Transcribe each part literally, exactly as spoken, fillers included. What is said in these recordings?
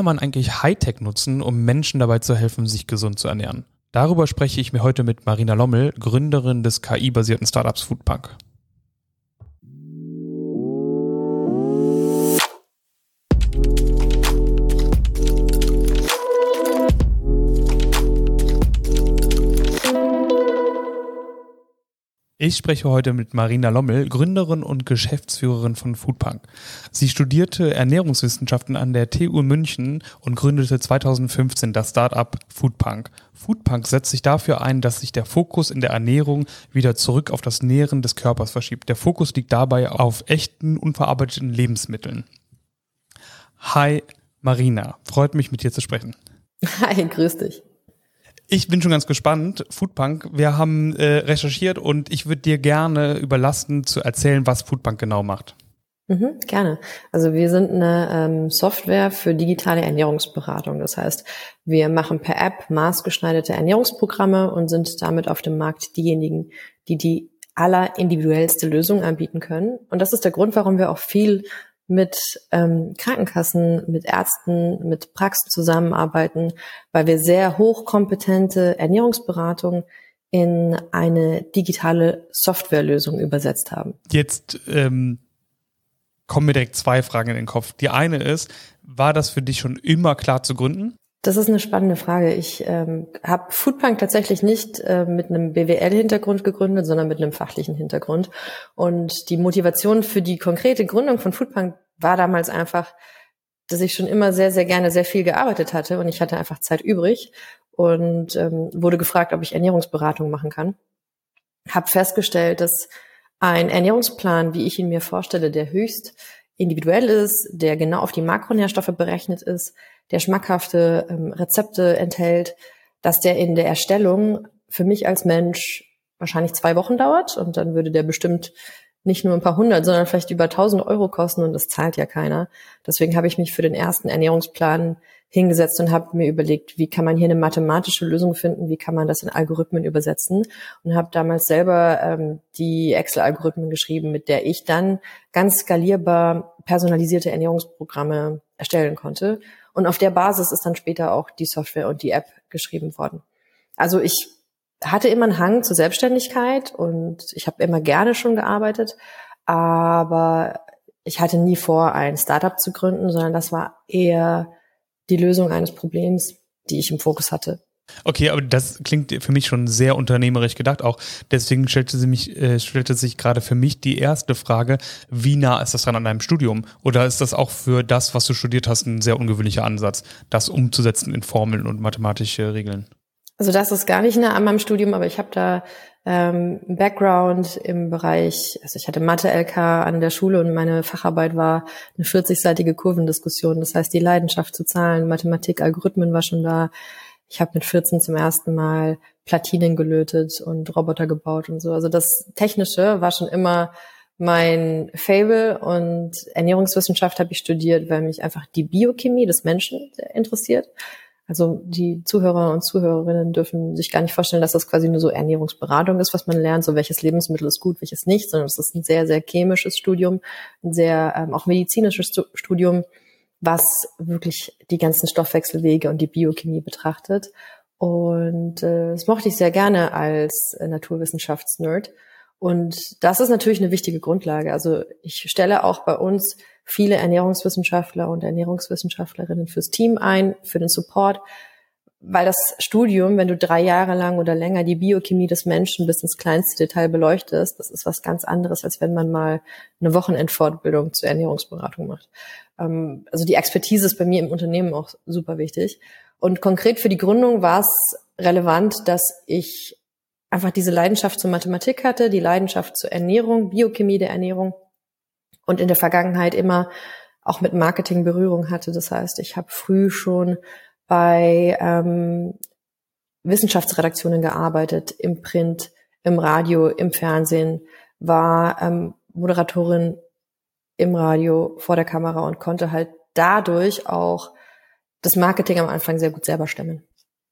kann man eigentlich Hightech nutzen, um Menschen dabei zu helfen, sich gesund zu ernähren? Darüber spreche ich mir heute mit Marina Lommel, Gründerin des K I-basierten Startups Foodpunk. Ich spreche heute mit Marina Lommel, Gründerin und Geschäftsführerin von Foodpunk. Sie studierte Ernährungswissenschaften an der T U München und gründete zweitausendfünfzehn das Startup Foodpunk. Foodpunk setzt sich dafür ein, dass sich der Fokus in der Ernährung wieder zurück auf das Nähren des Körpers verschiebt. Der Fokus liegt dabei auf echten, unverarbeiteten Lebensmitteln. Hi Marina, freut mich, mit dir zu sprechen. Hi, grüß dich. Ich bin schon ganz gespannt. Foodpunk, wir haben äh, recherchiert und ich würde dir gerne überlassen zu erzählen, was Foodpunk genau macht. Mhm, gerne. Also wir sind eine ähm, Software für digitale Ernährungsberatung. Das heißt, wir machen per App maßgeschneiderte Ernährungsprogramme und sind damit auf dem Markt diejenigen, die die allerindividuellste Lösung anbieten können. Und das ist der Grund, warum wir auch viel mit ähm, Krankenkassen, mit Ärzten, mit Praxen zusammenarbeiten, weil wir sehr hochkompetente Ernährungsberatung in eine digitale Softwarelösung übersetzt haben. Jetzt ähm, kommen mir direkt zwei Fragen in den Kopf. Die eine ist, war das für dich schon immer klar zu gründen? Das ist eine spannende Frage. Ich ähm, habe Foodpunk tatsächlich nicht äh, mit einem B W L-Hintergrund gegründet, sondern mit einem fachlichen Hintergrund. Und die Motivation für die konkrete Gründung von Foodpunk war damals einfach, dass ich schon immer sehr, sehr gerne sehr viel gearbeitet hatte und ich hatte einfach Zeit übrig und ähm, wurde gefragt, ob ich Ernährungsberatung machen kann. Habe festgestellt, dass ein Ernährungsplan, wie ich ihn mir vorstelle, der höchst individuell ist, der genau auf die Makronährstoffe berechnet ist, der schmackhafte ähm, Rezepte enthält, dass der in der Erstellung für mich als Mensch wahrscheinlich zwei Wochen dauert und dann würde der bestimmt nicht nur ein paar hundert, sondern vielleicht über tausend Euro kosten und das zahlt ja keiner. Deswegen habe ich mich für den ersten Ernährungsplan hingesetzt und habe mir überlegt, wie kann man hier eine mathematische Lösung finden, wie kann man das in Algorithmen übersetzen und habe damals selber ähm, die Excel-Algorithmen geschrieben, mit der ich dann ganz skalierbar personalisierte Ernährungsprogramme erstellen konnte. Und auf der Basis ist dann später auch die Software und die App geschrieben worden. Also ich hatte immer einen Hang zur Selbstständigkeit und ich habe immer gerne schon gearbeitet, aber ich hatte nie vor, ein Startup zu gründen, sondern das war eher die Lösung eines Problems, die ich im Fokus hatte. Okay, aber das klingt für mich schon sehr unternehmerisch gedacht auch. Deswegen stellte, sie mich, äh, stellte sich gerade für mich die erste Frage, wie nah ist das dran an deinem Studium? Oder ist das auch für das, was du studiert hast, ein sehr ungewöhnlicher Ansatz, das umzusetzen in Formeln und mathematische Regeln? Also das ist gar nicht nah an meinem Studium, aber ich habe da ähm, einen Background im Bereich, also ich hatte Mathe-L K an der Schule und meine Facharbeit war eine vierzigseitige Kurvendiskussion. Das heißt, die Leidenschaft zu Zahlen, Mathematik, Algorithmen war schon da. Ich habe mit vierzehn zum ersten Mal Platinen gelötet und Roboter gebaut und so. Also das Technische war schon immer mein Fable und Ernährungswissenschaft habe ich studiert, weil mich einfach die Biochemie des Menschen interessiert. Also die Zuhörer und Zuhörerinnen dürfen sich gar nicht vorstellen, dass das quasi nur so Ernährungsberatung ist, was man lernt, so welches Lebensmittel ist gut, welches nicht, sondern es ist ein sehr, sehr chemisches Studium, ein sehr ähm, auch medizinisches Studium, was wirklich die ganzen Stoffwechselwege und die Biochemie betrachtet. Und äh, das mochte ich sehr gerne als äh, Naturwissenschaftsnerd. Und das ist natürlich eine wichtige Grundlage. Also ich stelle auch bei uns viele Ernährungswissenschaftler und Ernährungswissenschaftlerinnen fürs Team ein, für den Support, weil das Studium, wenn du drei Jahre lang oder länger die Biochemie des Menschen bis ins kleinste Detail beleuchtest, das ist was ganz anderes, als wenn man mal eine Wochenendfortbildung zur Ernährungsberatung macht. Also die Expertise ist bei mir im Unternehmen auch super wichtig. Und konkret für die Gründung war es relevant, dass ich einfach diese Leidenschaft zur Mathematik hatte, die Leidenschaft zur Ernährung, Biochemie der Ernährung und in der Vergangenheit immer auch mit Marketing Berührung hatte. Das heißt, ich habe früh schon bei ähm, Wissenschaftsredaktionen gearbeitet, im Print, im Radio, im Fernsehen, war ähm, Moderatorin im Radio vor der Kamera und konnte halt dadurch auch das Marketing am Anfang sehr gut selber stemmen.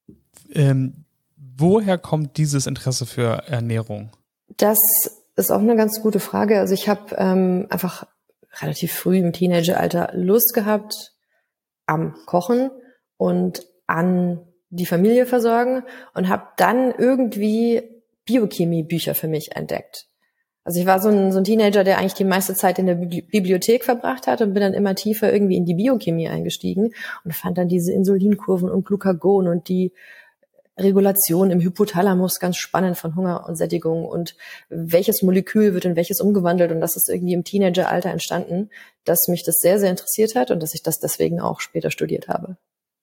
Ähm, woher kommt dieses Interesse für Ernährung? Das ist auch eine ganz gute Frage. Also ich habe ähm, einfach relativ früh im Teenageralter Lust gehabt, am Kochen und an die Familie versorgen und habe dann irgendwie Biochemie-Bücher für mich entdeckt. Also ich war so ein, so ein Teenager, der eigentlich die meiste Zeit in der Bibliothek verbracht hat und bin dann immer tiefer irgendwie in die Biochemie eingestiegen und fand dann diese Insulinkurven und Glucagon und die Regulation im Hypothalamus ganz spannend von Hunger und Sättigung und welches Molekül wird in welches umgewandelt, und das ist irgendwie im Teenageralter entstanden, dass mich das sehr, sehr interessiert hat und dass ich das deswegen auch später studiert habe.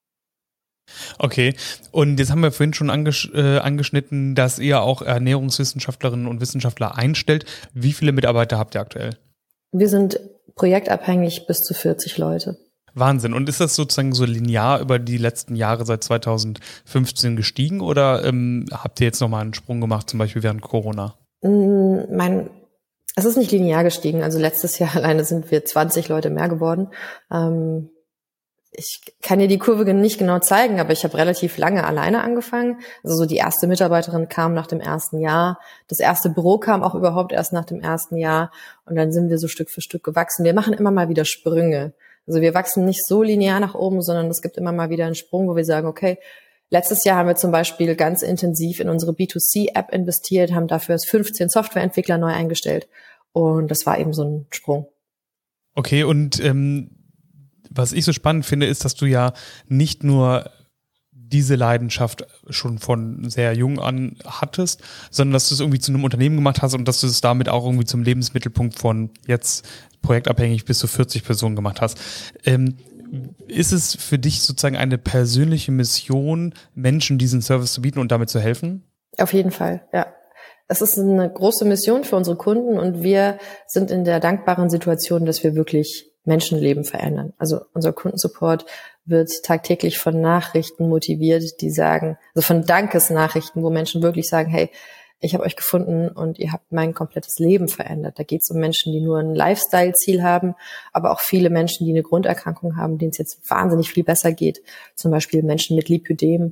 Okay, und jetzt haben wir vorhin schon angesch- äh, angeschnitten, dass ihr auch Ernährungswissenschaftlerinnen und Wissenschaftler einstellt. Wie viele Mitarbeiter habt ihr aktuell? Wir sind projektabhängig bis zu vierzig Leute. Wahnsinn. Und ist das sozusagen so linear über die letzten Jahre seit zweitausendfünfzehn gestiegen oder ähm, habt ihr jetzt nochmal einen Sprung gemacht, zum Beispiel während Corona? Mm, mein, es ist nicht linear gestiegen. Also letztes Jahr alleine sind wir zwanzig Leute mehr geworden. Ähm, ich kann dir die Kurve nicht genau zeigen, aber ich habe relativ lange alleine angefangen. Also so die erste Mitarbeiterin kam nach dem ersten Jahr. Das erste Büro kam auch überhaupt erst nach dem ersten Jahr. Und dann sind wir so Stück für Stück gewachsen. Wir machen immer mal wieder Sprünge. Also wir wachsen nicht so linear nach oben, sondern es gibt immer mal wieder einen Sprung, wo wir sagen, okay, letztes Jahr haben wir zum Beispiel ganz intensiv in unsere B zwei C App investiert, haben dafür fünfzehn Softwareentwickler neu eingestellt. Und das war eben so ein Sprung. Okay, und ähm, was ich so spannend finde, ist, dass du ja nicht nur diese Leidenschaft schon von sehr jung an hattest, sondern dass du es irgendwie zu einem Unternehmen gemacht hast und dass du es damit auch irgendwie zum Lebensmittelpunkt von jetzt projektabhängig bis zu vierzig Personen gemacht hast. Ähm, ist es für dich sozusagen eine persönliche Mission, Menschen diesen Service zu bieten und damit zu helfen? Auf jeden Fall, ja. Es ist eine große Mission für unsere Kunden und wir sind in der dankbaren Situation, dass wir wirklich Menschenleben verändern. Also unser Kundensupport wird tagtäglich von Nachrichten motiviert, die sagen, also von Dankesnachrichten, wo Menschen wirklich sagen, hey, ich habe euch gefunden und ihr habt mein komplettes Leben verändert. Da geht es um Menschen, die nur ein Lifestyle-Ziel haben, aber auch viele Menschen, die eine Grunderkrankung haben, denen es jetzt wahnsinnig viel besser geht. Zum Beispiel Menschen mit Lipödem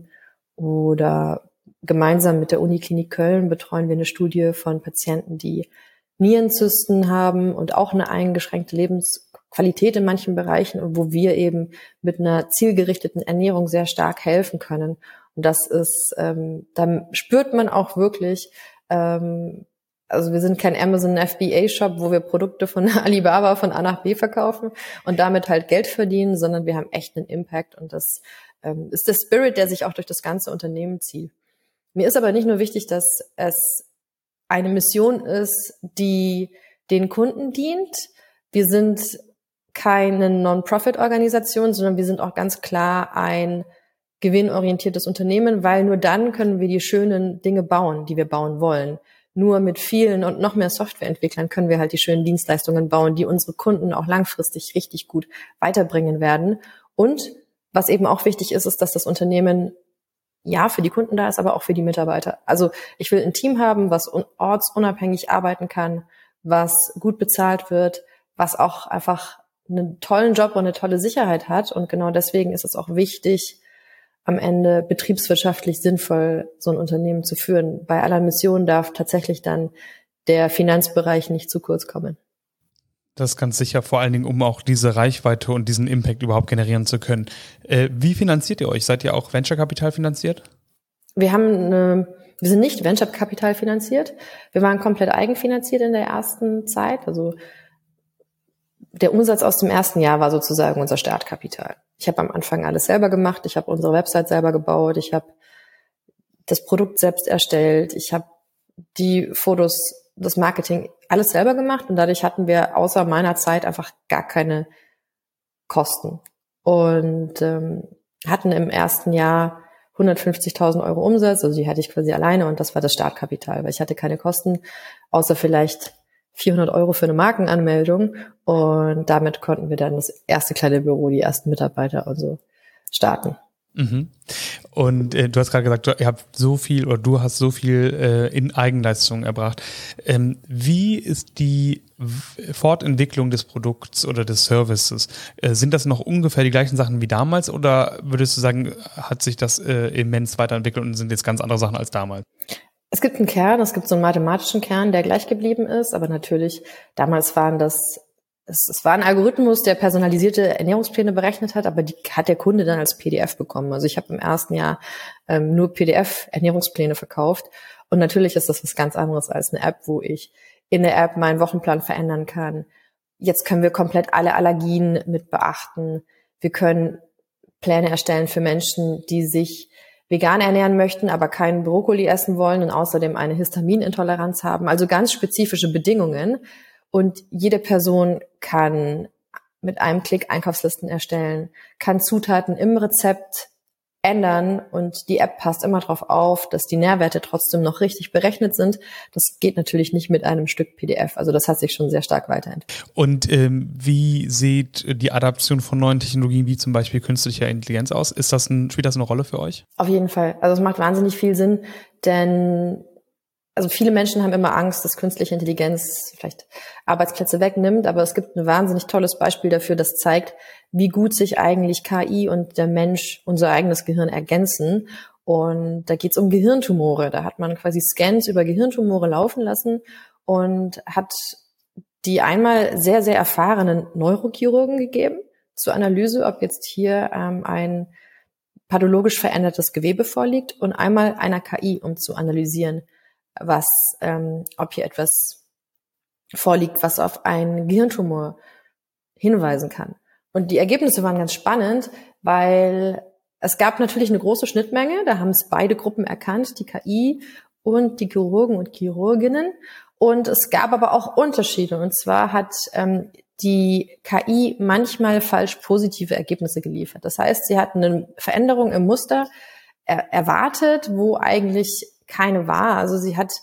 oder gemeinsam mit der Uniklinik Köln betreuen wir eine Studie von Patienten, die Nierenzysten haben und auch eine eingeschränkte Lebensqualität in manchen Bereichen und wo wir eben mit einer zielgerichteten Ernährung sehr stark helfen können. Und das ist, ähm, da spürt man auch wirklich, ähm, also wir sind kein Amazon F B A-Shop, wo wir Produkte von Alibaba von A nach B verkaufen und damit halt Geld verdienen, sondern wir haben echt einen Impact und das ähm, ist der Spirit, der sich auch durch das ganze Unternehmen zieht. Mir ist aber nicht nur wichtig, dass es eine Mission ist, die den Kunden dient. Wir sind keine Non-Profit-Organisation, sondern wir sind auch ganz klar ein gewinnorientiertes Unternehmen, weil nur dann können wir die schönen Dinge bauen, die wir bauen wollen. Nur mit vielen und noch mehr Softwareentwicklern können wir halt die schönen Dienstleistungen bauen, die unsere Kunden auch langfristig richtig gut weiterbringen werden. Und was eben auch wichtig ist, ist, dass das Unternehmen ja für die Kunden da ist, aber auch für die Mitarbeiter. Also ich will ein Team haben, was ortsunabhängig arbeiten kann, was gut bezahlt wird, was auch einfach einen tollen Job und eine tolle Sicherheit hat. Und genau deswegen ist es auch wichtig, am Ende betriebswirtschaftlich sinnvoll so ein Unternehmen zu führen. Bei aller Mission darf tatsächlich dann der Finanzbereich nicht zu kurz kommen. Das ist ganz sicher, vor allen Dingen, um auch diese Reichweite und diesen Impact überhaupt generieren zu können. Äh, wie finanziert ihr euch? Seid ihr auch Venture-Kapital finanziert? Wir haben eine, wir sind nicht Venture-Kapital finanziert. Wir waren komplett eigenfinanziert in der ersten Zeit. Also der Umsatz aus dem ersten Jahr war sozusagen unser Startkapital. Ich habe am Anfang alles selber gemacht. Ich habe unsere Website selber gebaut. Ich habe das Produkt selbst erstellt. Ich habe die Fotos, das Marketing, alles selber gemacht. Und dadurch hatten wir außer meiner Zeit einfach gar keine Kosten. Und ähm, hatten im ersten Jahr hundertfünfzigtausend Euro Umsatz. Also die hatte ich quasi alleine und das war das Startkapital, weil ich hatte keine Kosten, außer vielleicht vierhundert Euro für eine Markenanmeldung und damit konnten wir dann das erste kleine Büro, die ersten Mitarbeiter und so starten. Mhm. Und äh, du hast gerade gesagt, du, ihr habt so viel oder du hast so viel äh, in Eigenleistung erbracht. Ähm, wie ist die w- Fortentwicklung des Produkts oder des Services? Äh, sind das noch ungefähr die gleichen Sachen wie damals oder würdest du sagen, hat sich das äh, immens weiterentwickelt und sind jetzt ganz andere Sachen als damals? Es gibt einen Kern, es gibt so einen mathematischen Kern, der gleich geblieben ist, aber natürlich, damals waren das es, es war ein Algorithmus, der personalisierte Ernährungspläne berechnet hat, aber die hat der Kunde dann als P D F bekommen. Also ich habe im ersten Jahr ähm, nur P D F-Ernährungspläne verkauft. Und natürlich ist das was ganz anderes als eine App, wo ich in der App meinen Wochenplan verändern kann. Jetzt können wir komplett alle Allergien mit beachten. Wir können Pläne erstellen für Menschen, die sich vegan ernähren möchten, aber keinen Brokkoli essen wollen und außerdem eine Histaminintoleranz haben. Also ganz spezifische Bedingungen. Und jede Person kann mit einem Klick Einkaufslisten erstellen, kann Zutaten im Rezept ändern und die App passt immer darauf auf, dass die Nährwerte trotzdem noch richtig berechnet sind. Das geht natürlich nicht mit einem Stück P D F. Also das hat sich schon sehr stark weiterentwickelt. Und ähm, wie sieht die Adaption von neuen Technologien wie zum Beispiel künstlicher Intelligenz aus? Ist das ein, spielt das eine Rolle für euch? Auf jeden Fall. Also es macht wahnsinnig viel Sinn, denn also viele Menschen haben immer Angst, dass künstliche Intelligenz vielleicht Arbeitsplätze wegnimmt, aber es gibt ein wahnsinnig tolles Beispiel dafür, das zeigt, wie gut sich eigentlich K I und der Mensch, unser eigenes Gehirn, ergänzen. Und da geht es um Gehirntumore. Da hat man quasi Scans über Gehirntumore laufen lassen und hat die einmal sehr, sehr erfahrenen Neurochirurgen gegeben zur Analyse, ob jetzt hier ähm, ein pathologisch verändertes Gewebe vorliegt, und einmal einer K I, um zu analysieren, was, ähm, ob hier etwas vorliegt, was auf einen Gehirntumor hinweisen kann. Und die Ergebnisse waren ganz spannend, weil es gab natürlich eine große Schnittmenge, da haben es beide Gruppen erkannt, die K I und die Chirurgen und Chirurginnen. Und es gab aber auch Unterschiede. Und zwar hat ähm, die K I manchmal falsch positive Ergebnisse geliefert. Das heißt, sie hat eine Veränderung im Muster er- erwartet, wo eigentlich keine war. Also sie hat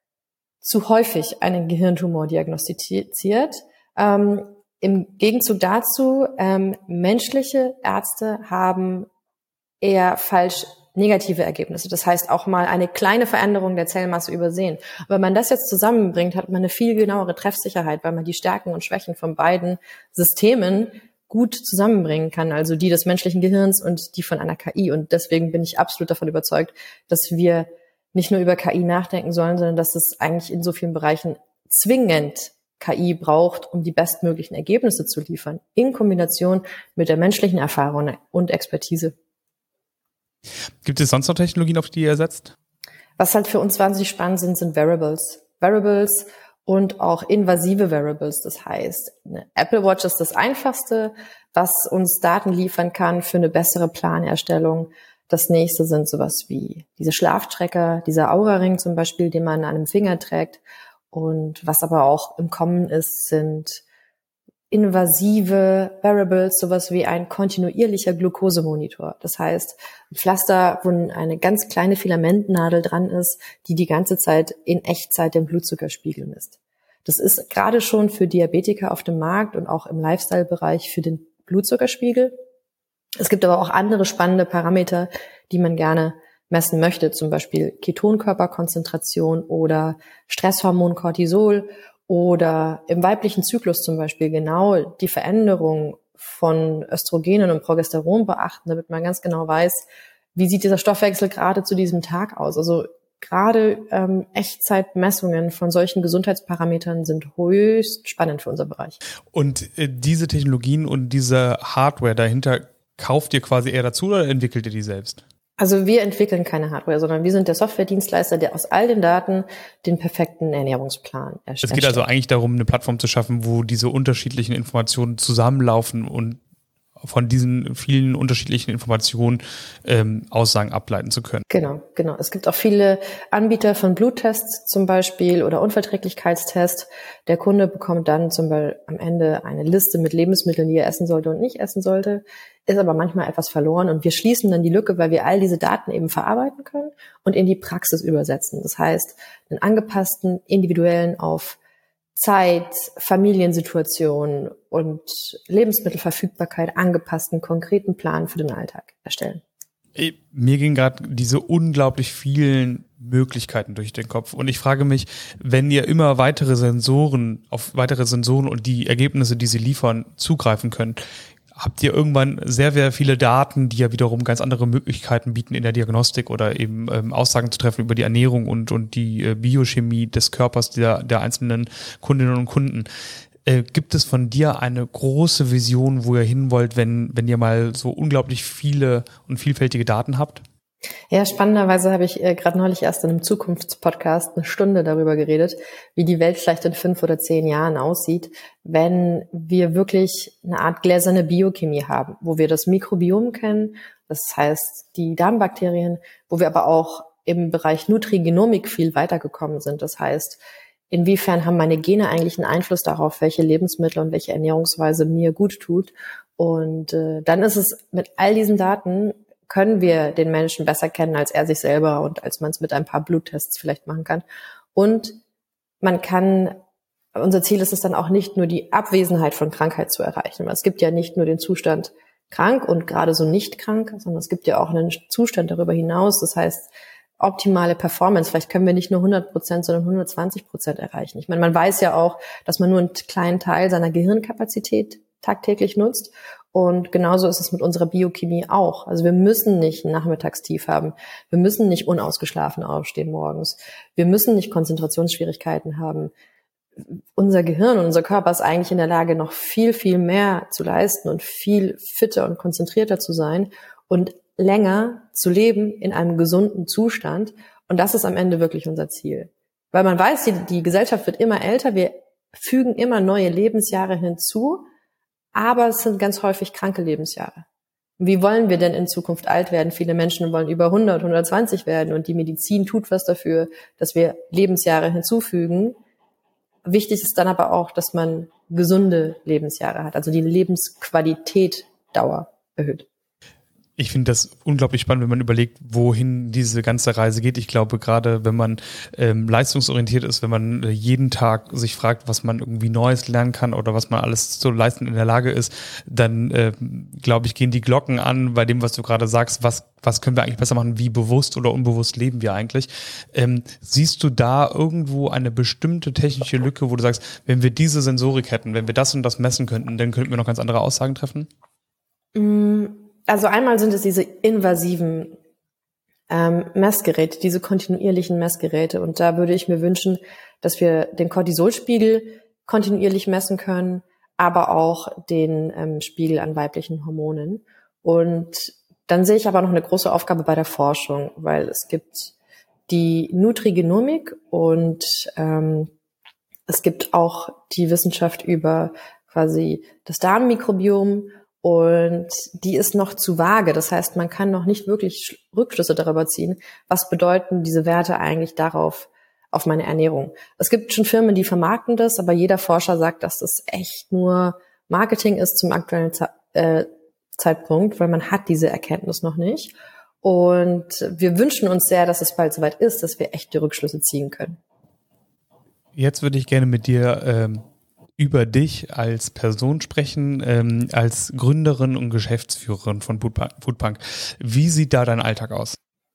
zu häufig einen Gehirntumor diagnostiziert. Ähm, im Gegenzug dazu, ähm, menschliche Ärzte haben eher falsch negative Ergebnisse. Das heißt auch mal eine kleine Veränderung der Zellmasse übersehen. Und wenn man das jetzt zusammenbringt, hat man eine viel genauere Treffsicherheit, weil man die Stärken und Schwächen von beiden Systemen gut zusammenbringen kann, also die des menschlichen Gehirns und die von einer K I. Und deswegen bin ich absolut davon überzeugt, dass wir nicht nur über K I nachdenken sollen, sondern dass es eigentlich in so vielen Bereichen zwingend K I braucht, um die bestmöglichen Ergebnisse zu liefern, in Kombination mit der menschlichen Erfahrung und Expertise. Gibt es sonst noch Technologien, auf die ihr setzt? Was halt für uns wahnsinnig spannend sind, sind Wearables. Wearables und auch invasive Wearables. Das heißt, eine Apple Watch ist das Einfachste, was uns Daten liefern kann für eine bessere Planerstellung. Das nächste sind sowas wie diese Schlaftrecker, dieser Aura-Ring zum Beispiel, den man an einem Finger trägt. Und was aber auch im Kommen ist, sind invasive Wearables, sowas wie ein kontinuierlicher Glukosemonitor. Das heißt, ein Pflaster, wo eine ganz kleine Filamentnadel dran ist, die die ganze Zeit in Echtzeit den Blutzuckerspiegel misst. Das ist gerade schon für Diabetiker auf dem Markt und auch im Lifestyle-Bereich für den Blutzuckerspiegel. Es gibt aber auch andere spannende Parameter, die man gerne messen möchte, zum Beispiel Ketonkörperkonzentration oder Stresshormon Cortisol oder im weiblichen Zyklus zum Beispiel genau die Veränderung von Östrogenen und Progesteron beachten, damit man ganz genau weiß, wie sieht dieser Stoffwechsel gerade zu diesem Tag aus. Also gerade ähm, Echtzeitmessungen von solchen Gesundheitsparametern sind höchst spannend für unser Bereich. Und äh, diese Technologien und diese Hardware dahinter, kauft ihr quasi eher dazu oder entwickelt ihr die selbst? Also wir entwickeln keine Hardware, sondern wir sind der Softwaredienstleister, der aus all den Daten den perfekten Ernährungsplan erstellt. Es geht also eigentlich darum, eine Plattform zu schaffen, wo diese unterschiedlichen Informationen zusammenlaufen und von diesen vielen unterschiedlichen Informationen ähm, Aussagen ableiten zu können. Genau, genau. Es gibt auch viele Anbieter von Bluttests zum Beispiel oder Unverträglichkeitstests. Der Kunde bekommt dann zum Beispiel am Ende eine Liste mit Lebensmitteln, die er essen sollte und nicht essen sollte, ist aber manchmal etwas verloren und wir schließen dann die Lücke, weil wir all diese Daten eben verarbeiten können und in die Praxis übersetzen. Das heißt, einen angepassten, individuellen auf Zeit, Familiensituation und Lebensmittelverfügbarkeit angepassten, konkreten Plan für den Alltag erstellen. Mir gehen gerade diese unglaublich vielen Möglichkeiten durch den Kopf und ich frage mich, wenn ihr immer weitere Sensoren, auf weitere Sensoren und die Ergebnisse, die sie liefern, zugreifen könnt, habt ihr irgendwann sehr, sehr viele Daten, die ja wiederum ganz andere Möglichkeiten bieten in der Diagnostik oder eben ähm, Aussagen zu treffen über die Ernährung und und die äh, Biochemie des Körpers der der einzelnen Kundinnen und Kunden. Äh, gibt es von dir eine große Vision, wo ihr hin wollt, wenn, wenn ihr mal so unglaublich viele und vielfältige Daten habt? Ja, spannenderweise habe ich äh, gerade neulich erst in einem Zukunftspodcast eine Stunde darüber geredet, wie die Welt vielleicht in fünf oder zehn Jahren aussieht, wenn wir wirklich eine Art gläserne Biochemie haben, wo wir das Mikrobiom kennen, das heißt die Darmbakterien, wo wir aber auch im Bereich Nutrigenomik viel weitergekommen sind. Das heißt, inwiefern haben meine Gene eigentlich einen Einfluss darauf, welche Lebensmittel und welche Ernährungsweise mir gut tut. Und äh, dann ist es mit all diesen Daten, können wir den Menschen besser kennen als er sich selber und als man es mit ein paar Bluttests vielleicht machen kann. Und man kann, unser Ziel ist es dann auch nicht nur die Abwesenheit von Krankheit zu erreichen. Es gibt ja nicht nur den Zustand krank und gerade so nicht krank, sondern es gibt ja auch einen Zustand darüber hinaus. Das heißt, optimale Performance. Vielleicht können wir nicht nur hundert Prozent, sondern hundertzwanzig Prozent erreichen. Ich meine, man weiß ja auch, dass man nur einen kleinen Teil seiner Gehirnkapazität tagtäglich nutzt. Und genauso ist es mit unserer Biochemie auch. Also wir müssen nicht ein Nachmittagstief haben. Wir müssen nicht unausgeschlafen aufstehen morgens. Wir müssen nicht Konzentrationsschwierigkeiten haben. Unser Gehirn und unser Körper ist eigentlich in der Lage, noch viel, viel mehr zu leisten und viel fitter und konzentrierter zu sein und länger zu leben in einem gesunden Zustand. Und das ist am Ende wirklich unser Ziel. Weil man weiß, die, die Gesellschaft wird immer älter. Wir fügen immer neue Lebensjahre hinzu. Aber es sind ganz häufig kranke Lebensjahre. Wie wollen wir denn in Zukunft alt werden? Viele Menschen wollen über hundert, hundertzwanzig werden und die Medizin tut was dafür, dass wir Lebensjahre hinzufügen. Wichtig ist dann aber auch, dass man gesunde Lebensjahre hat, also die Lebensqualität Dauer erhöht. Ich finde das unglaublich spannend, wenn man überlegt, wohin diese ganze Reise geht. Ich glaube, gerade wenn man ähm, leistungsorientiert ist, wenn man äh, jeden Tag sich fragt, was man irgendwie Neues lernen kann oder was man alles zu leisten in der Lage ist, dann äh, glaube ich, gehen die Glocken an bei dem, was du gerade sagst, was was können wir eigentlich besser machen, wie bewusst oder unbewusst leben wir eigentlich. Ähm, siehst du da irgendwo eine bestimmte technische Lücke, wo du sagst, wenn wir diese Sensorik hätten, wenn wir das und das messen könnten, dann könnten wir noch ganz andere Aussagen treffen? Mm. Also einmal sind es diese invasiven ähm, Messgeräte, diese kontinuierlichen Messgeräte. Und da würde ich mir wünschen, dass wir den Cortisolspiegel kontinuierlich messen können, aber auch den ähm, Spiegel an weiblichen Hormonen. Und dann sehe ich aber noch eine große Aufgabe bei der Forschung, weil es gibt die Nutrigenomik und ähm, es gibt auch die Wissenschaft über quasi das Darmmikrobiom. Und die ist noch zu vage. Das heißt, man kann noch nicht wirklich Rückschlüsse darüber ziehen, was bedeuten diese Werte eigentlich darauf, auf meine Ernährung. Es gibt schon Firmen, die vermarkten das, aber jeder Forscher sagt, dass das echt nur Marketing ist zum aktuellen Ze- äh, Zeitpunkt, weil man hat diese Erkenntnis noch nicht. Und wir wünschen uns sehr, dass es bald soweit ist, dass wir echte Rückschlüsse ziehen können. Jetzt würde ich gerne mit dir ähm über dich als Person sprechen, ähm, als Gründerin und Geschäftsführerin von Foodpunk. Wie sieht da dein Alltag aus?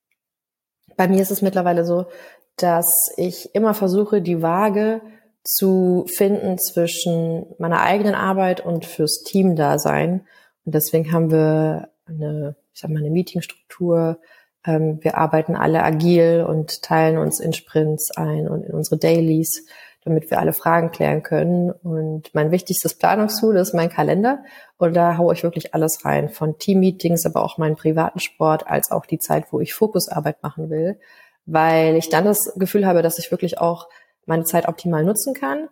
Bei mir ist es mittlerweile so, dass ich immer versuche, die Waage zu finden zwischen meiner eigenen Arbeit und fürs Teamdasein. Und deswegen haben wir eine, ich sag mal, eine Meetingstruktur. Ähm, wir arbeiten alle agil und teilen uns in Sprints ein und in unsere Dailies, damit wir alle Fragen klären können. Und mein wichtigstes Planungstool ist mein Kalender. Und da haue ich wirklich alles rein, von Teammeetings, aber auch meinen privaten Sport, als auch die Zeit, wo ich Fokusarbeit machen will, weil ich dann das Gefühl habe, dass ich wirklich auch meine Zeit optimal nutzen kann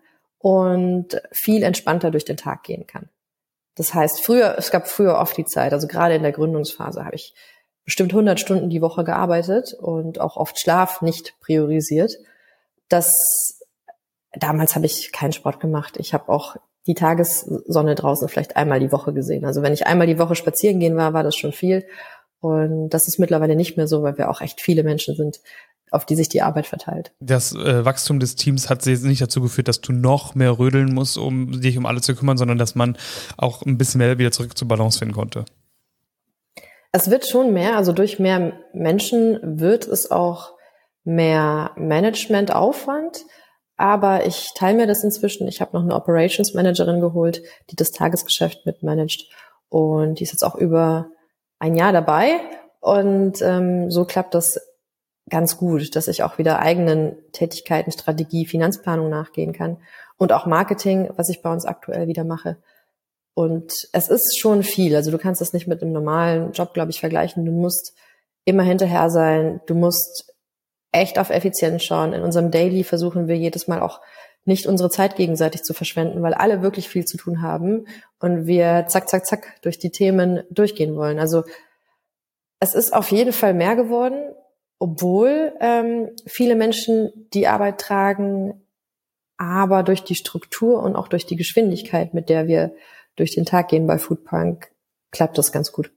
und viel entspannter durch den Tag gehen kann. Das heißt, früher, es gab früher oft die Zeit, also gerade in der Gründungsphase habe ich bestimmt hundert Stunden die Woche gearbeitet und auch oft Schlaf nicht priorisiert. Das Damals habe ich keinen Sport gemacht. Ich habe auch die Tagessonne draußen vielleicht einmal die Woche gesehen. Also wenn ich einmal die Woche spazieren gehen war, war das schon viel. Und das ist mittlerweile nicht mehr so, weil wir auch echt viele Menschen sind, auf die sich die Arbeit verteilt. Das äh, Wachstum des Teams hat jetzt nicht dazu geführt, dass du noch mehr rödeln musst, um dich um alle zu kümmern, sondern dass man auch ein bisschen mehr wieder zurück zur Balance finden konnte. Es wird schon mehr, also durch mehr Menschen wird es auch mehr Managementaufwand. Aber ich teile mir das inzwischen. Ich habe noch eine Operations Managerin geholt, die das Tagesgeschäft mitmanagt. Und die ist jetzt auch über ein Jahr dabei. Und ähm, so klappt das ganz gut, dass ich auch wieder eigenen Tätigkeiten, Strategie, Finanzplanung nachgehen kann. und auch Marketing, was ich bei uns aktuell wieder mache. Und es ist schon viel. Also du kannst das nicht mit einem normalen Job, glaube ich, vergleichen. Du musst immer hinterher sein. Du musst echt auf Effizienz schauen. In unserem Daily versuchen wir jedes Mal auch nicht unsere Zeit gegenseitig zu verschwenden, weil alle wirklich viel zu tun haben und wir zack, zack, zack durch die Themen durchgehen wollen. Also es ist auf jeden Fall mehr geworden, obwohl ähm, viele Menschen die Arbeit tragen, aber durch die Struktur und auch durch die Geschwindigkeit, mit der wir durch den Tag gehen bei Foodpunk, klappt das ganz gut.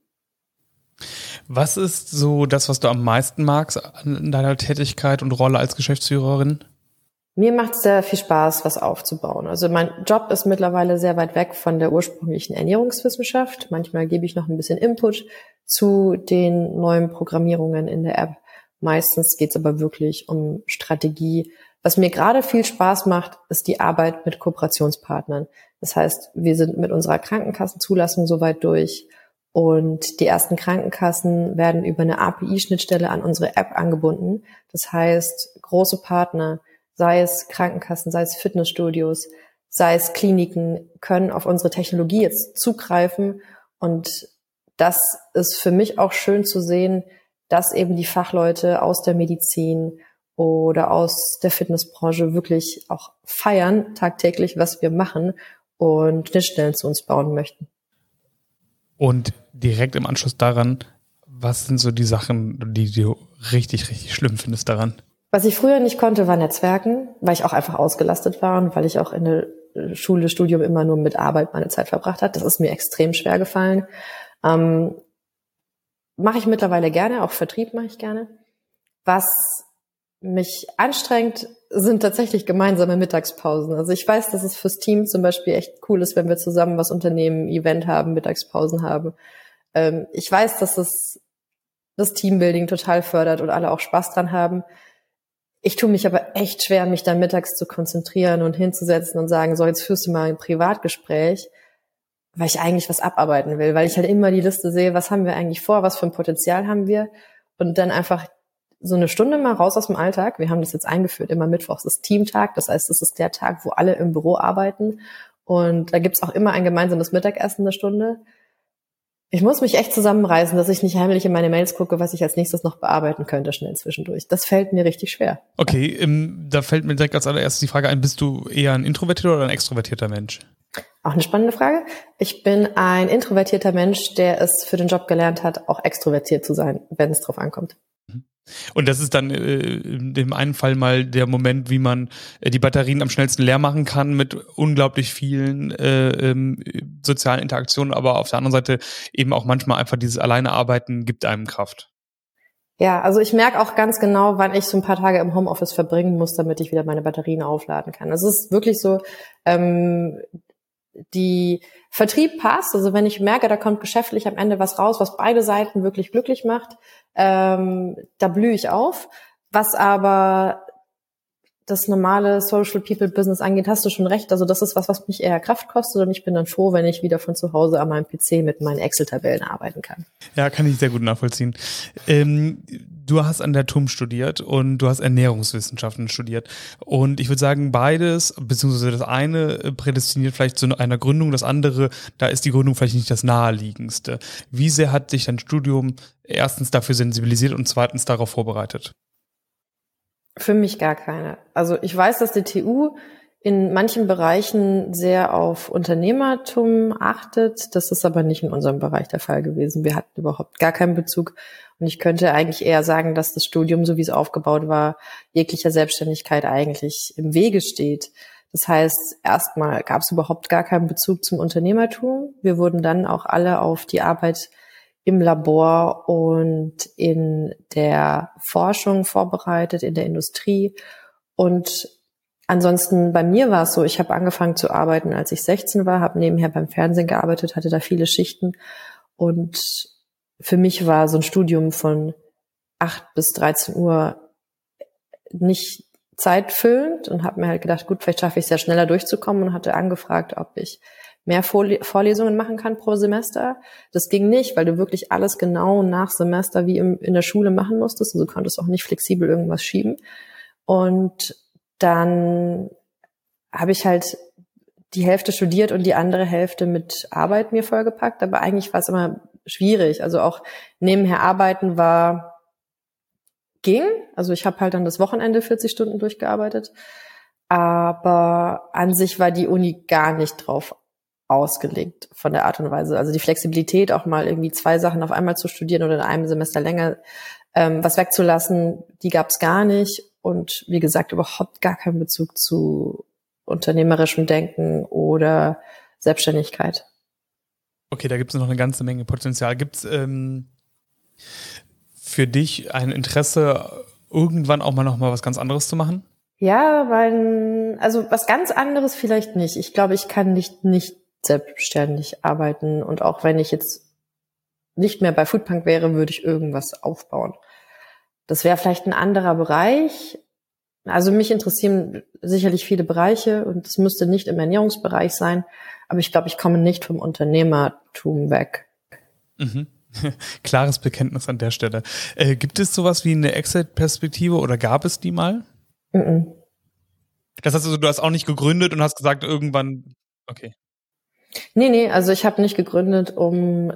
Was ist so das, was du am meisten magst an deiner Tätigkeit und Rolle als Geschäftsführerin? Mir macht es sehr viel Spaß, was aufzubauen. Also mein Job ist mittlerweile sehr weit weg von der ursprünglichen Ernährungswissenschaft. Manchmal gebe ich noch ein bisschen Input zu den neuen Programmierungen in der App. Meistens geht es aber wirklich um Strategie. Was mir gerade viel Spaß macht, ist die Arbeit mit Kooperationspartnern. Das heißt, wir sind mit unserer Krankenkassenzulassung soweit durch und die ersten Krankenkassen werden über eine A P I-Schnittstelle an unsere App angebunden. Das heißt, große Partner, sei es Krankenkassen, sei es Fitnessstudios, sei es Kliniken, können auf unsere Technologie jetzt zugreifen. Und das ist für mich auch schön zu sehen, dass eben die Fachleute aus der Medizin oder aus der Fitnessbranche wirklich auch feiern tagtäglich, was wir machen und Schnittstellen zu uns bauen möchten. Und direkt im Anschluss daran, was sind so die Sachen, die du richtig, richtig schlimm findest daran? Was ich früher nicht konnte, war Netzwerken, weil ich auch einfach ausgelastet war und weil ich auch in der Schule, Studium immer nur mit Arbeit meine Zeit verbracht habe. Das ist mir extrem schwer gefallen. Ähm, mache ich mittlerweile gerne, auch Vertrieb mache ich gerne. Was mich anstrengt, sind tatsächlich gemeinsame Mittagspausen. Also ich weiß, dass es fürs Team zum Beispiel echt cool ist, wenn wir zusammen was unternehmen, Event haben, Mittagspausen haben. Ähm, ich weiß, dass es das Teambuilding total fördert und alle auch Spaß dran haben. Ich tue mich aber echt schwer, mich dann mittags zu konzentrieren und hinzusetzen und sagen, so, jetzt führst du mal ein Privatgespräch, weil ich eigentlich was abarbeiten will, weil ich halt immer die Liste sehe, was haben wir eigentlich vor, was für ein Potenzial haben wir und dann einfach so eine Stunde mal raus aus dem Alltag. Wir haben das jetzt eingeführt, immer mittwochs ist Teamtag, das heißt, es ist der Tag, wo alle im Büro arbeiten und da gibt's auch immer ein gemeinsames Mittagessen eine Stunde. Ich muss mich echt zusammenreißen, dass ich nicht heimlich in meine Mails gucke, was ich als nächstes noch bearbeiten könnte, schnell zwischendurch. Das fällt mir richtig schwer. Okay, ähm, da fällt mir direkt als allererstes die Frage ein, bist du eher ein introvertierter oder ein extrovertierter Mensch? Auch eine spannende Frage. Ich bin ein introvertierter Mensch, der es für den Job gelernt hat, auch extrovertiert zu sein, wenn es drauf ankommt. Und das ist dann äh, in dem einen Fall mal der Moment, wie man äh, die Batterien am schnellsten leer machen kann mit unglaublich vielen äh, ähm, sozialen Interaktionen, aber auf der anderen Seite eben auch manchmal einfach dieses Alleinearbeiten gibt einem Kraft. Ja, also ich merke auch ganz genau, wann ich so ein paar Tage im Homeoffice verbringen muss, damit ich wieder meine Batterien aufladen kann. Also es ist wirklich so, ähm, die Vertrieb passt, also wenn ich merke, da kommt geschäftlich am Ende was raus, was beide Seiten wirklich glücklich macht, ähm, da blühe ich auf. Was aber das normale Social People Business angeht, hast du schon recht. Also das ist was, was mich eher Kraft kostet und ich bin dann froh, wenn ich wieder von zu Hause an meinem P C mit meinen Excel-Tabellen arbeiten kann. Ja, kann ich sehr gut nachvollziehen. Ähm, du hast an der T U M studiert und du hast Ernährungswissenschaften studiert und ich würde sagen, beides, beziehungsweise das eine prädestiniert vielleicht zu einer Gründung, das andere, da ist die Gründung vielleicht nicht das naheliegendste. Wie sehr hat dich dein Studium erstens dafür sensibilisiert und zweitens darauf vorbereitet? Für mich gar keine. Also ich weiß, dass die T U in manchen Bereichen sehr auf Unternehmertum achtet. Das ist aber nicht in unserem Bereich der Fall gewesen. Wir hatten überhaupt gar keinen Bezug. Und ich könnte eigentlich eher sagen, dass das Studium, so wie es aufgebaut war, jeglicher Selbstständigkeit eigentlich im Wege steht. Das heißt, erstmal gab es überhaupt gar keinen Bezug zum Unternehmertum. Wir wurden dann auch alle auf die Arbeit im Labor und in der Forschung vorbereitet, in der Industrie. Und ansonsten bei mir war es so, ich habe angefangen zu arbeiten, als ich sechzehn war, habe nebenher beim Fernsehen gearbeitet, hatte da viele Schichten. Und für mich war so ein Studium von acht bis dreizehn Uhr nicht zeitfüllend und habe mir halt gedacht, gut, vielleicht schaffe ich es ja schneller durchzukommen und hatte angefragt, ob ich mehr Vorlesungen machen kann pro Semester. Das ging nicht, weil du wirklich alles genau nach Semester wie im, in der Schule machen musstest. Also du konntest auch nicht flexibel irgendwas schieben. Und dann habe ich halt die Hälfte studiert und die andere Hälfte mit Arbeit mir vollgepackt. Aber eigentlich war es immer schwierig. Also auch nebenher arbeiten war, ging. Also ich habe halt dann das Wochenende vierzig Stunden durchgearbeitet. Aber an sich war die Uni gar nicht drauf ausgelegt von der Art und Weise. Also die Flexibilität, auch mal irgendwie zwei Sachen auf einmal zu studieren oder in einem Semester länger ähm, was wegzulassen, die gab es gar nicht. Und wie gesagt, überhaupt gar keinen Bezug zu unternehmerischem Denken oder Selbstständigkeit. Okay, da gibt es noch eine ganze Menge Potenzial. Gibt es ähm, für dich ein Interesse, irgendwann auch mal noch mal was ganz anderes zu machen? Ja, weil, also was ganz anderes vielleicht nicht. Ich glaube, ich kann nicht, nicht selbstständig arbeiten. Und auch wenn ich jetzt nicht mehr bei Foodpunk wäre, würde ich irgendwas aufbauen. Das wäre vielleicht ein anderer Bereich. Also mich interessieren sicherlich viele Bereiche und es müsste nicht im Ernährungsbereich sein, aber ich glaube, ich komme nicht vom Unternehmertum weg. Mhm. Klares Bekenntnis an der Stelle. Äh, gibt es sowas wie eine Exit-Perspektive oder gab es die mal? Mhm. Das heißt also, du hast auch nicht gegründet und hast gesagt, irgendwann, okay. Nee, nee, also ich habe nicht gegründet, um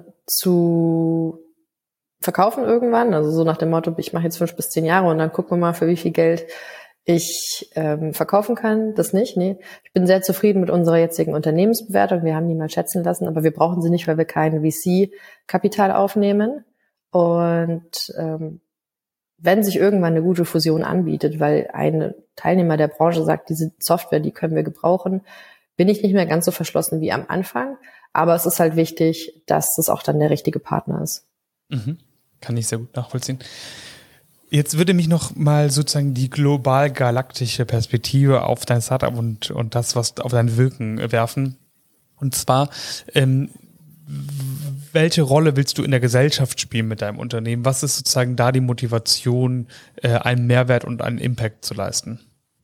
zu verkaufen irgendwann, also so nach dem Motto, ich mache jetzt fünf bis zehn Jahre und dann gucken wir mal, für wie viel Geld ich ähm, verkaufen kann. Das nicht, nee. Ich bin sehr zufrieden mit unserer jetzigen Unternehmensbewertung. Wir haben die mal schätzen lassen, aber wir brauchen sie nicht, weil wir kein V C-Kapital aufnehmen. Und ähm, wenn sich irgendwann eine gute Fusion anbietet, weil ein Teilnehmer der Branche sagt, diese Software, die können wir gebrauchen, bin ich nicht mehr ganz so verschlossen wie am Anfang. Aber es ist halt wichtig, dass das auch dann der richtige Partner ist. Mhm. Kann ich sehr gut nachvollziehen. Jetzt würde mich noch mal sozusagen die global-galaktische Perspektive auf dein Startup und, und das, was auf dein Wirken werfen. Und zwar, ähm, welche Rolle willst du in der Gesellschaft spielen mit deinem Unternehmen? Was ist sozusagen da die Motivation, äh, einen Mehrwert und einen Impact zu leisten?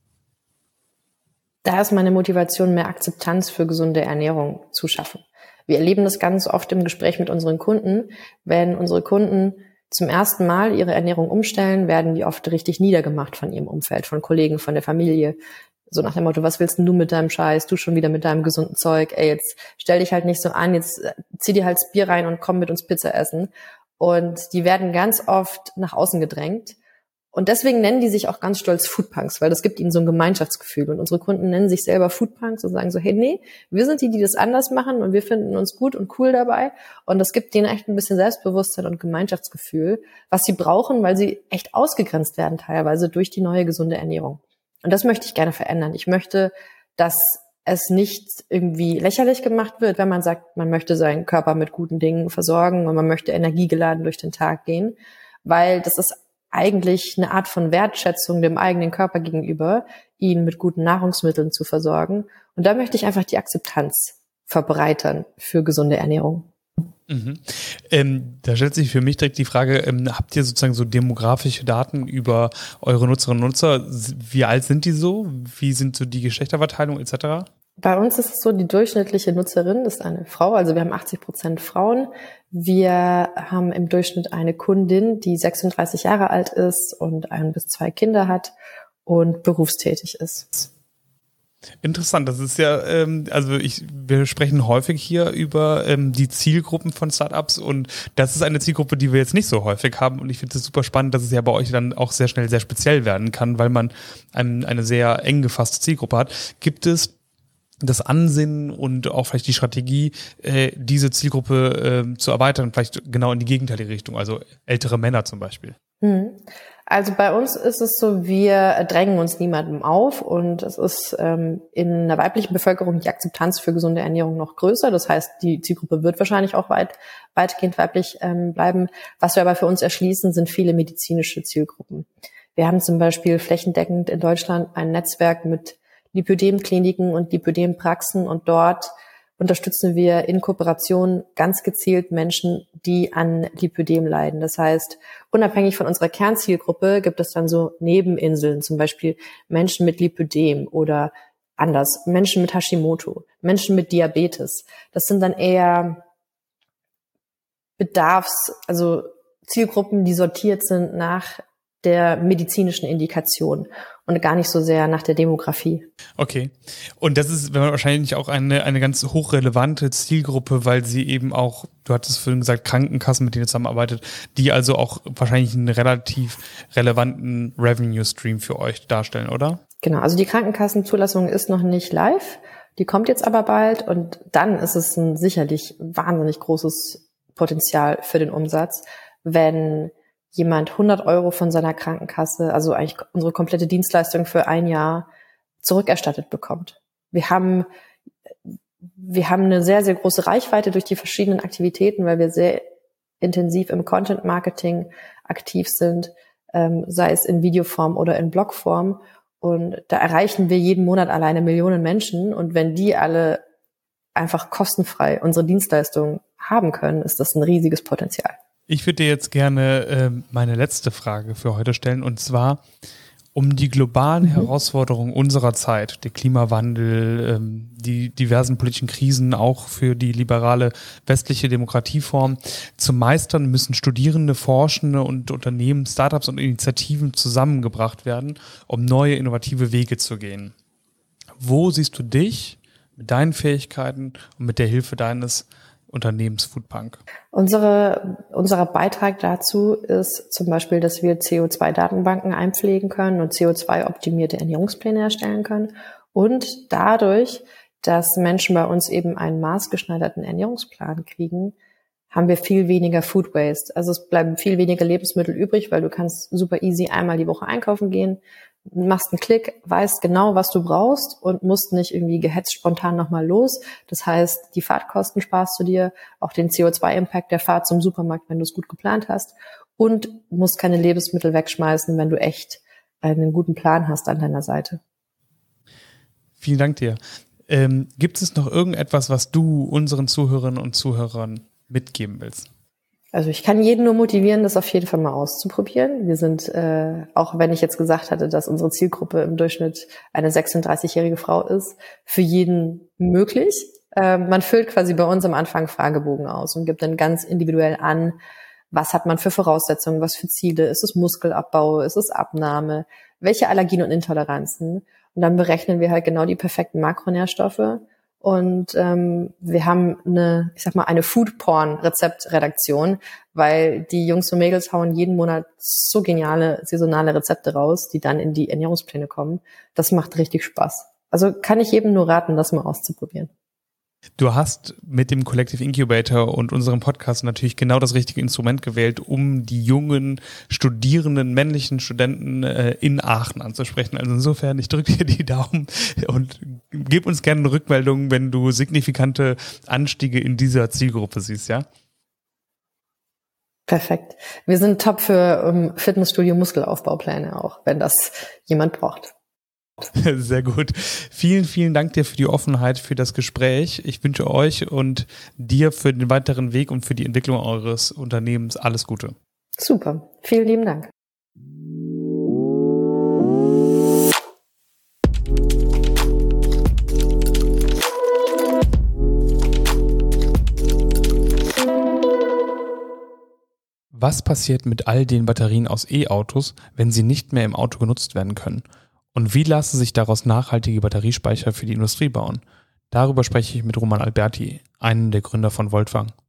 Da ist meine Motivation, mehr Akzeptanz für gesunde Ernährung zu schaffen. Wir erleben das ganz oft im Gespräch mit unseren Kunden. Wenn unsere Kunden zum ersten Mal ihre Ernährung umstellen, werden die oft richtig niedergemacht von ihrem Umfeld, von Kollegen, von der Familie. So nach dem Motto, was willst denn du mit deinem Scheiß? Du schon wieder mit deinem gesunden Zeug. Ey, jetzt stell dich halt nicht so an, jetzt zieh dir halt das Bier rein und komm mit uns Pizza essen. Und die werden ganz oft nach außen gedrängt. Und deswegen nennen die sich auch ganz stolz Foodpunks, weil das gibt ihnen so ein Gemeinschaftsgefühl. Und unsere Kunden nennen sich selber Foodpunks und sagen so, hey, nee, wir sind die, die das anders machen und wir finden uns gut und cool dabei. Und das gibt denen echt ein bisschen Selbstbewusstsein und Gemeinschaftsgefühl, was sie brauchen, weil sie echt ausgegrenzt werden teilweise durch die neue gesunde Ernährung. Und das möchte ich gerne verändern. Ich möchte, dass es nicht irgendwie lächerlich gemacht wird, wenn man sagt, man möchte seinen Körper mit guten Dingen versorgen und man möchte energiegeladen durch den Tag gehen, weil das ist eigentlich eine Art von Wertschätzung dem eigenen Körper gegenüber, ihn mit guten Nahrungsmitteln zu versorgen. Und da möchte ich einfach die Akzeptanz verbreitern für gesunde Ernährung. Mhm. Ähm, da stellt sich für mich direkt die Frage, ähm, habt ihr sozusagen so demografische Daten über eure Nutzerinnen und Nutzer? Wie alt sind die so? Wie sind so die Geschlechterverteilung et cetera? Bei uns ist es so, die durchschnittliche Nutzerin ist eine Frau, also wir haben achtzig Prozent Frauen. Wir haben im Durchschnitt eine Kundin, die sechsunddreißig Jahre alt ist und ein bis zwei Kinder hat und berufstätig ist. Interessant, das ist ja, ähm, also ich, wir sprechen häufig hier über ähm, die Zielgruppen von Startups und das ist eine Zielgruppe, die wir jetzt nicht so häufig haben und ich finde es super spannend, dass es ja bei euch dann auch sehr schnell sehr speziell werden kann, weil man ein, eine sehr eng gefasste Zielgruppe hat. Gibt es das Ansinnen und auch vielleicht die Strategie, äh, diese Zielgruppe äh, zu erweitern, vielleicht genau in die gegenteilige Richtung, also ältere Männer zum Beispiel? Hm. Also bei uns ist es so, wir drängen uns niemandem auf und es ist ähm, in der weiblichen Bevölkerung die Akzeptanz für gesunde Ernährung noch größer. Das heißt, die Zielgruppe wird wahrscheinlich auch weit weitgehend weiblich ähm, bleiben. Was wir aber für uns erschließen, sind viele medizinische Zielgruppen. Wir haben zum Beispiel flächendeckend in Deutschland ein Netzwerk mit Lipödem-Kliniken und Lipödem-Praxen und dort unterstützen wir in Kooperation ganz gezielt Menschen, die an Lipödem leiden. Das heißt, unabhängig von unserer Kernzielgruppe gibt es dann so Nebeninseln, zum Beispiel Menschen mit Lipödem oder anders, Menschen mit Hashimoto, Menschen mit Diabetes. Das sind dann eher Bedarfs-, also Zielgruppen, die sortiert sind nach der medizinischen Indikation und gar nicht so sehr nach der Demografie. Okay. Und das ist wahrscheinlich auch eine, eine ganz hochrelevante Zielgruppe, weil sie eben auch, du hattest vorhin gesagt, Krankenkassen, mit denen ihr zusammenarbeitet, die also auch wahrscheinlich einen relativ relevanten Revenue-Stream für euch darstellen, oder? Genau, also die Krankenkassenzulassung ist noch nicht live, die kommt jetzt aber bald und dann ist es ein sicherlich wahnsinnig großes Potenzial für den Umsatz, wenn jemand hundert Euro von seiner Krankenkasse, also eigentlich unsere komplette Dienstleistung für ein Jahr, zurückerstattet bekommt. Wir haben, wir haben eine sehr, sehr große Reichweite durch die verschiedenen Aktivitäten, weil wir sehr intensiv im Content-Marketing aktiv sind, ähm, sei es in Videoform oder in Blogform. Und da erreichen wir jeden Monat alleine Millionen Menschen. Und wenn die alle einfach kostenfrei unsere Dienstleistung haben können, ist das ein riesiges Potenzial. Ich würde dir jetzt gerne äh, meine letzte Frage für heute stellen, und zwar um die globalen mhm. Herausforderungen unserer Zeit, der Klimawandel, ähm, die diversen politischen Krisen, auch für die liberale westliche Demokratieform zu meistern, müssen Studierende, Forschende und Unternehmen, Startups und Initiativen zusammengebracht werden, um neue innovative Wege zu gehen. Wo siehst du dich mit deinen Fähigkeiten und mit der Hilfe deines Unternehmens Foodpunk? Unsere, unser Beitrag dazu ist zum Beispiel, dass wir C O zwei Datenbanken einpflegen können und C O zwei optimierte Ernährungspläne erstellen können. Und dadurch, dass Menschen bei uns eben einen maßgeschneiderten Ernährungsplan kriegen, haben wir viel weniger Food Waste. Also es bleiben viel weniger Lebensmittel übrig, weil du kannst super easy einmal die Woche einkaufen gehen, machst einen Klick, weißt genau, was du brauchst und musst nicht irgendwie gehetzt spontan nochmal los. Das heißt, die Fahrtkosten sparst du dir, auch den C O zwei Impact der Fahrt zum Supermarkt, wenn du es gut geplant hast, und musst keine Lebensmittel wegschmeißen, wenn du echt einen guten Plan hast an deiner Seite. Vielen Dank dir. Ähm, gibt es noch irgendetwas, was du unseren Zuhörerinnen und Zuhörern mitgeben willst? Also ich kann jeden nur motivieren, das auf jeden Fall mal auszuprobieren. Wir sind, äh, auch wenn ich jetzt gesagt hatte, dass unsere Zielgruppe im Durchschnitt eine sechsunddreißigjährige Frau ist, für jeden möglich. Äh, man füllt quasi bei uns am Anfang Fragebogen aus und gibt dann ganz individuell an, was hat man für Voraussetzungen, was für Ziele, ist es Muskelabbau, ist es Abnahme, welche Allergien und Intoleranzen. Und dann berechnen wir halt genau die perfekten Makronährstoffe. Und ähm, wir haben eine, ich sag mal, eine Food-Porn-Rezeptredaktion, weil die Jungs und Mädels hauen jeden Monat so geniale saisonale Rezepte raus, die dann in die Ernährungspläne kommen. Das macht richtig Spaß. Also kann ich jedem nur raten, das mal auszuprobieren. Du hast mit dem Collective Incubator und unserem Podcast natürlich genau das richtige Instrument gewählt, um die jungen, studierenden, männlichen Studenten äh, in Aachen anzusprechen. Also insofern, ich drücke dir die Daumen und gib uns gerne eine Rückmeldung, wenn du signifikante Anstiege in dieser Zielgruppe siehst, ja? Perfekt. Wir sind top für um, Fitnessstudio-Muskelaufbaupläne auch, wenn das jemand braucht. Sehr gut. Vielen, vielen Dank dir für die Offenheit, für das Gespräch. Ich wünsche euch und dir für den weiteren Weg und für die Entwicklung eures Unternehmens alles Gute. Super. Vielen lieben Dank. Was passiert mit all den Batterien aus E-Autos, wenn sie nicht mehr im Auto genutzt werden können? Und wie lassen sich daraus nachhaltige Batteriespeicher für die Industrie bauen? Darüber spreche ich mit Roman Alberti, einem der Gründer von Voltwang.